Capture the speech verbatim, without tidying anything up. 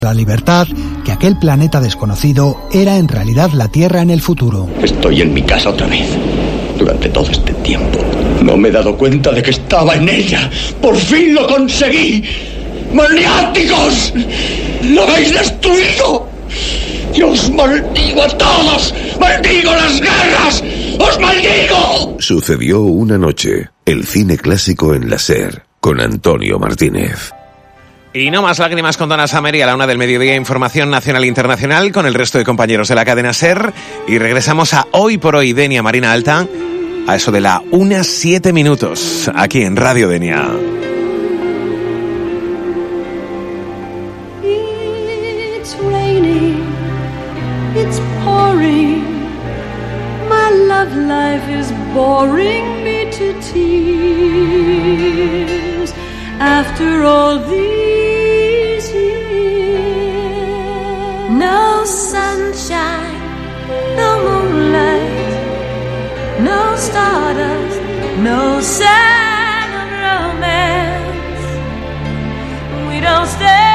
la libertad que aquel planeta desconocido era en realidad la Tierra en el futuro. Estoy en mi casa otra vez. Durante todo este tiempo no me he dado cuenta de que estaba en ella. ¡Por fin lo conseguí! ¡Maniáticos! ¡Lo habéis destruido! ¡Yo os maldigo a todos! ¡Maldigo las guerras! ¡Os maldigo! Sucedió una noche. El cine clásico en la SER, con Antonio Martínez. Y no más lágrimas con Donna Summer y a la una del mediodía información nacional e internacional con el resto de compañeros de la cadena SER. Y regresamos a Hoy por Hoy, Denia Marina Alta, a eso de la una siete minutos, aquí en Radio Denia. It's raining, it's pouring, my love life is boring me to tears. After all these years, no sunshine, no moonlight, no stardust, no sign of romance. We don't stay